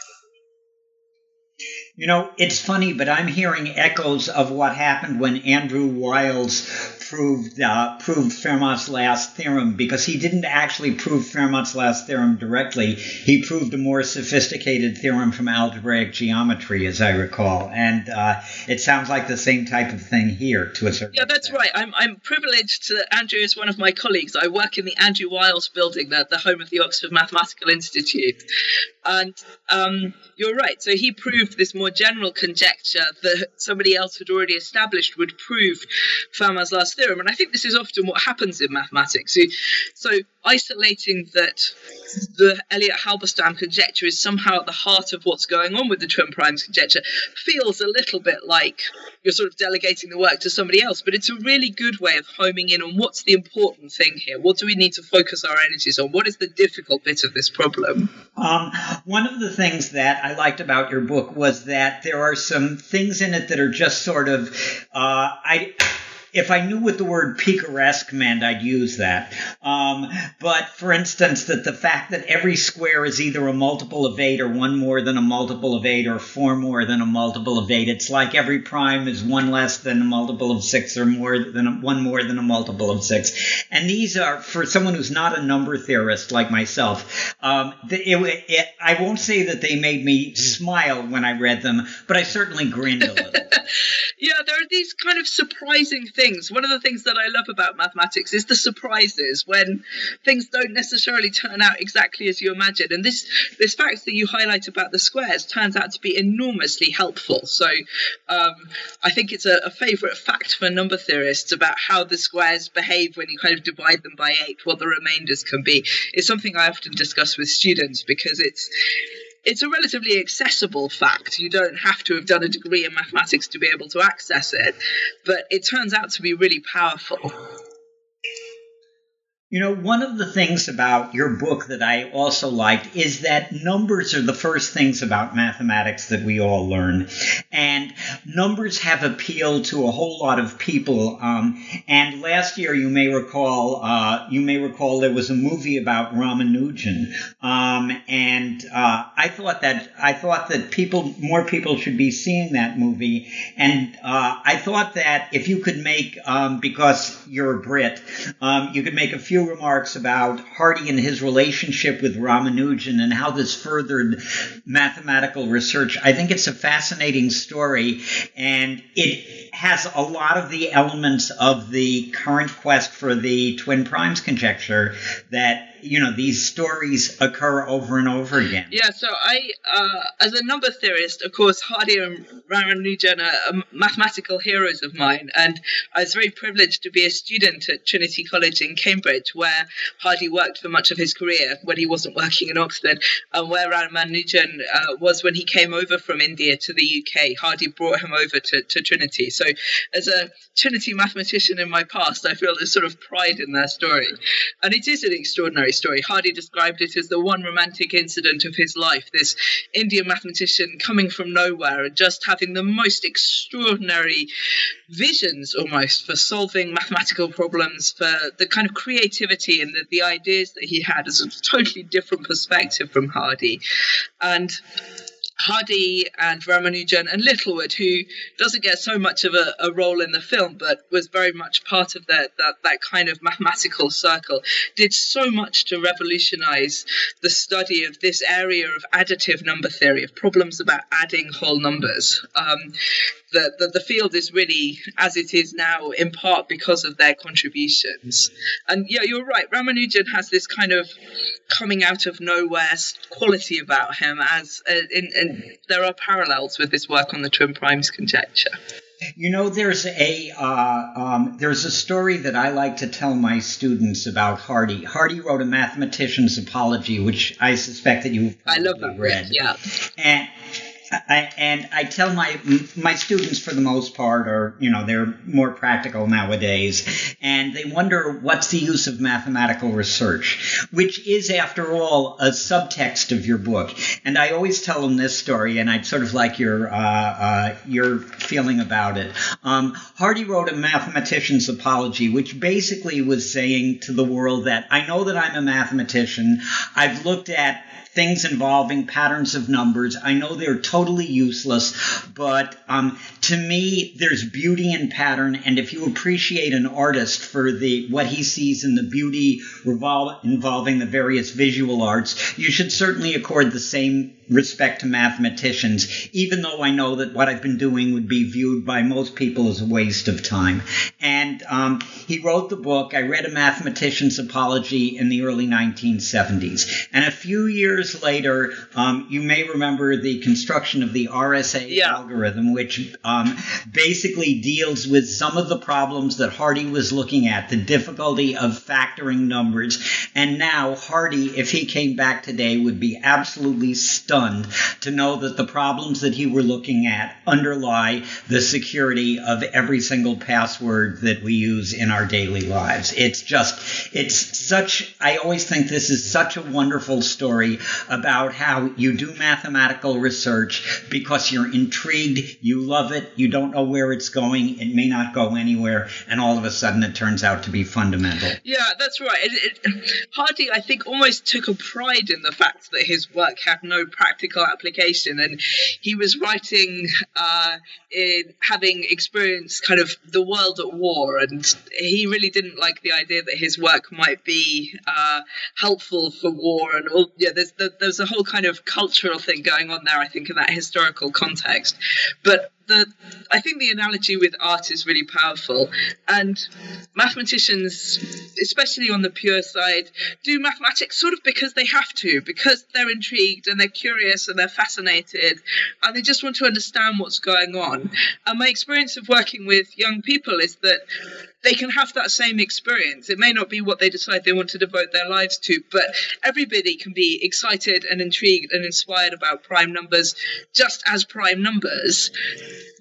You know, it's funny, but I'm hearing echoes of what happened when Andrew Wiles proved uh, proved Fermat's last theorem, because he didn't actually prove Fermat's last theorem directly. He proved a more sophisticated theorem from algebraic geometry, as I recall. And uh, it sounds like the same type of thing here to a certain Yeah, that's extent. right. I'm I'm privileged that Andrew is one of my colleagues. I work in the Andrew Wiles building, the, the home of the Oxford Mathematical Institute. And um, you're right. So he proved this more general conjecture that somebody else had already established would prove Fermat's last theorem. And I think this is often what happens in mathematics. So, so isolating that the Elliott-Halberstam conjecture is somehow at the heart of what's going on with the twin primes conjecture feels a little bit like you're sort of delegating the work to somebody else. But it's a really good way of homing in on what's the important thing here. What do we need to focus our energies on? What is the difficult bit of this problem? Um, one of the things that I liked about your book was that there are some things in it that are just sort of, uh, I... If I knew what the word picaresque meant, I'd use that. Um, but, for instance, that the fact that every square is either a multiple of eight or one more than a multiple of eight or four more than a multiple of eight. It's like every prime is one less than a multiple of six or more than a, one more than a multiple of six. And these are, for someone who's not a number theorist like myself, um, the, it, it, I won't say that they made me smile when I read them, but I certainly grinned a little. Yeah, there are these kind of surprising things. One of the things that I love about mathematics is the surprises when things don't necessarily turn out exactly as you imagine. And this this fact that you highlight about the squares turns out to be enormously helpful. So um, I think it's a, a favourite fact for number theorists about how the squares behave when you kind of divide them by eight, what the remainders can be. It's something I often discuss with students because it's It's a relatively accessible fact. You don't have to have done a degree in mathematics to be able to access it, but it turns out to be really powerful. You know, one of the things about your book that I also liked is that numbers are the first things about mathematics that we all learn. And numbers have appealed to a whole lot of people. Um, and last year, you may recall, uh, you may recall there was a movie about Ramanujan. Um, and uh, I thought that I thought that people, more people should be seeing that movie. And uh, I thought that if you could make, um, because you're a Brit, um, you could make a few remarks about Hardy and his relationship with Ramanujan and how this furthered mathematical research. I think it's a fascinating story, and it has a lot of the elements of the current quest for the twin primes conjecture that, you know, these stories occur over and over again. Yeah, so I, uh, as a number theorist, of course, Hardy and Ramanujan are, are mathematical heroes of mine, and I was very privileged to be a student at Trinity College in Cambridge, where Hardy worked for much of his career when he wasn't working in Oxford, and where Ramanujan uh, was when he came over from India to the U K. Hardy brought him over to, to Trinity. So as a Trinity mathematician in my past, I feel there's sort of pride in their story. And it is an extraordinary story. Hardy described it as the one romantic incident of his life, this Indian mathematician coming from nowhere and just having the most extraordinary visions almost for solving mathematical problems, for the kind of creativity and the, the ideas that he had as a totally different perspective from Hardy. And Hardy and Ramanujan and Littlewood, who doesn't get so much of a, a role in the film, but was very much part of that, that that kind of mathematical circle, did so much to revolutionize the study of this area of additive number theory, of problems about adding whole numbers. Um, the, the, the field is really as it is now, in part because of their contributions. And yeah, you're right, Ramanujan has this kind of coming out of nowhere quality about him, as uh, in, in there are parallels with this work on the twin primes conjecture. You know, there's a uh, um, there's a story that I like to tell my students about Hardy. Hardy wrote a mathematician's apology, which I suspect that you've I love that read. Yeah, and. I, and I tell my my students, for the most part, are, you know, they're more practical nowadays, and they wonder what's the use of mathematical research, which is, after all, a subtext of your book. And I always tell them this story, and I'd sort of like your uh, uh, your feeling about it. Um, Hardy wrote a mathematician's apology, which basically was saying to the world that I know that I'm a mathematician. I've looked at things involving patterns of numbers. I know they're totally useless, but um, to me, there's beauty in pattern, and if you appreciate an artist for the what he sees in the beauty revol- involving the various visual arts, you should certainly accord the same respect to mathematicians, even though I know that what I've been doing would be viewed by most people as a waste of time. And um, he wrote the book. I read A Mathematician's Apology in the early nineteen seventies. And a few years later, um, you may remember the construction of the R S A yeah. algorithm, which um, basically deals with some of the problems that Hardy was looking at, the difficulty of factoring numbers. And now Hardy, if he came back today, would be absolutely stunned to know that the problems that he were looking at underlie the security of every single password that we use in our daily lives. It's just, it's such, I always think this is such a wonderful story about how you do mathematical research because you're intrigued, you love it, you don't know where it's going, it may not go anywhere, and all of a sudden it turns out to be fundamental. Yeah, that's right. It, it, Hardy, I think, almost took a pride in the fact that his work had no practical application, and he was writing uh, in having experienced kind of the world at war, and he really didn't like the idea that his work might be uh, helpful for war, and all. Yeah, there's there's a whole kind of cultural thing going on there, I think, in that historical context. But the I think the analogy with art is really powerful, and mathematicians, especially on the pure side, do mathematics sort of because they have to, because they're intrigued and they're curious and they're fascinated and they just want to understand what's going on. And my experience of working with young people is that they can have that same experience. It may not be what they decide they want to devote their lives to, but everybody can be excited and intrigued and inspired about prime numbers just as prime numbers.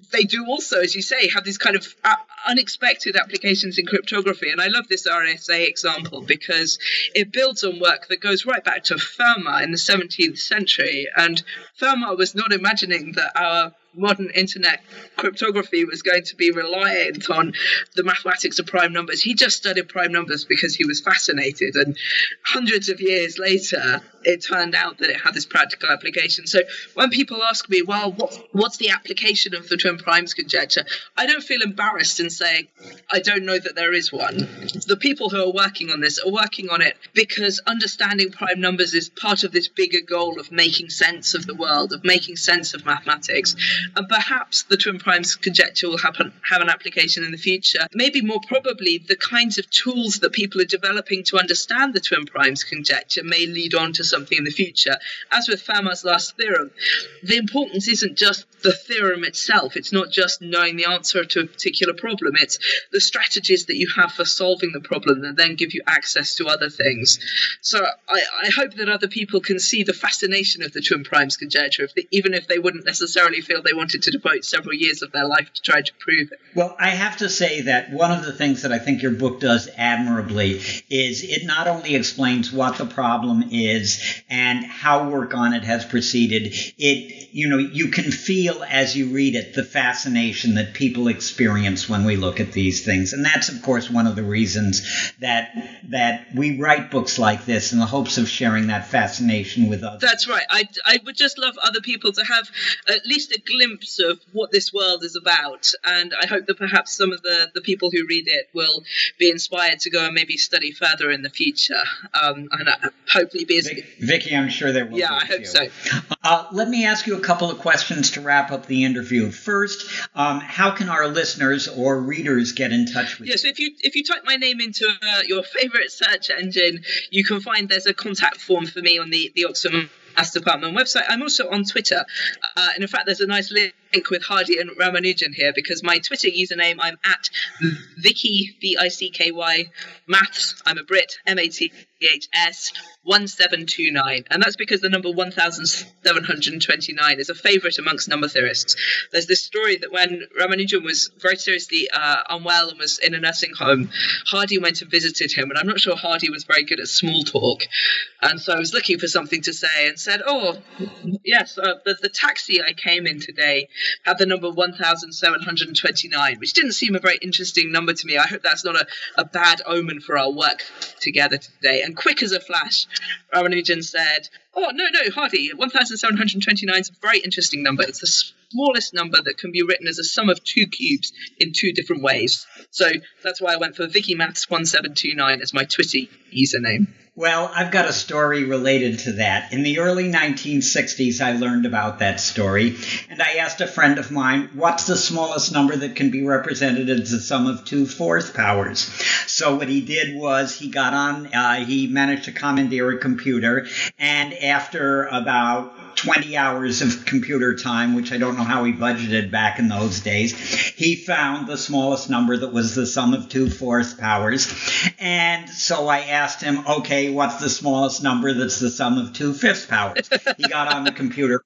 they do also, as you say, have these kind of uh, unexpected applications in cryptography. And I love this R S A example because it builds on work that goes right back to Fermat in the seventeenth century. And Fermat was not imagining that our modern internet cryptography was going to be reliant on the mathematics of prime numbers. He just studied prime numbers because he was fascinated, and hundreds of years later it turned out that it had this practical application. So when people ask me, well, what, what's the application of the twin primes conjecture, I don't feel embarrassed in saying I don't know that there is one. The people who are working on this are working on it because understanding prime numbers is part of this bigger goal of making sense of the world, of making sense of mathematics. And perhaps the twin primes conjecture will happen, have an application in the future. Maybe more probably, the kinds of tools that people are developing to understand the twin primes conjecture may lead on to something in the future. As with Fermat's last theorem, the importance isn't just the theorem itself. It's not just knowing the answer to a particular problem. It's the strategies that you have for solving the problem that then give you access to other things. So I, I hope that other people can see the fascination of the twin primes conjecture, if they, even if they wouldn't necessarily feel they wanted to devote several years of their life to try to prove it. Well, I have to say that one of the things that I think your book does admirably is it not only explains what the problem is and how work on it has proceeded, it, you know, you can feel as you read it the fascination that people experience when we look at these things. And that's, of course, one of the reasons that that we write books like this in the hopes of sharing that fascination with others. That's right. I, I would just love other people to have at least a glimpse of what this world is about. And I hope that perhaps some of the, the people who read it will be inspired to go and maybe study further in the future. Um, and hopefully be as... Vicky, I'm sure there will Yeah, be I hope you. so. Uh, let me ask you a couple of questions to wrap up the interview. First, um, how can our listeners or readers get in touch with you? Yeah, so if you if you type my name into uh, your favorite search engine, you can find there's a contact form for me on the, the Oxford Maths Department website. I'm also on Twitter. Uh, and in fact, there's a nice link with Hardy and Ramanujan here, because my Twitter username, I'm at Vicky, V I C K Y, Maths, I'm a Brit, M A T H S, one seven two nine. And that's because the number one thousand seven hundred twenty-nine is a favourite amongst number theorists. There's this story that when Ramanujan was very seriously uh, unwell and was in a nursing home, Hardy went and visited him. And I'm not sure Hardy was very good at small talk. And so I was looking for something to say and said, oh, yes, uh, the, the taxi I came in today had the number one thousand seven hundred twenty-nine, which didn't seem a very interesting number to me. I hope that's not a, a bad omen for our work together today. And quick as a flash, Ramanujan said, oh, no, no, Hardy, one thousand seven hundred twenty-nine is a very interesting number. It's the smallest number that can be written as a sum of two cubes in two different ways. So that's why I went for Vicky Maths one seven two nine as my Twitter username. Well, I've got a story related to that. In the early nineteen sixties, I learned about that story, and I asked a friend of mine, what's the smallest number that can be represented as the sum of two fourth powers? So what he did was he got on, uh, he managed to commandeer a computer, and after about twenty hours of computer time, which I don't know how he budgeted back in those days, he found the smallest number that was the sum of two fourth powers. And so I asked him, okay, what's the smallest number that's the sum of two fifth powers? He got on the computer,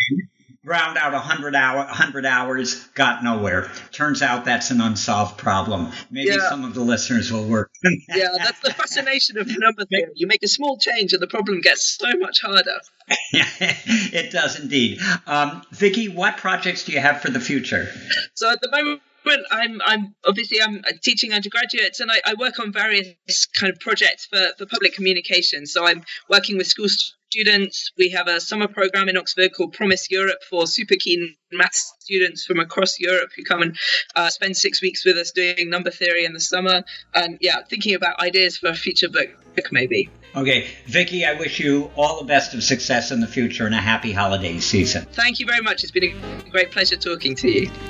ground out one hundred, hour, one hundred hours, got nowhere. Turns out that's an unsolved problem. Maybe yeah. some of the listeners will work. Yeah, that's the fascination of number theory. You make a small change and the problem gets so much harder. It does indeed. Um, Vicky, what projects do you have for the future? So at the moment, I'm I'm obviously I'm teaching undergraduates, and I, I work on various kind of projects for, for public communication. So I'm working with school students. We have a summer program in Oxford called Promise Europe for super keen maths students from across Europe who come and uh, spend six weeks with us doing number theory in the summer. And yeah, thinking about ideas for a future book, maybe. Okay, Vicky, I wish you all the best of success in the future and a happy holiday season. Thank you very much. It's been a great pleasure talking to you.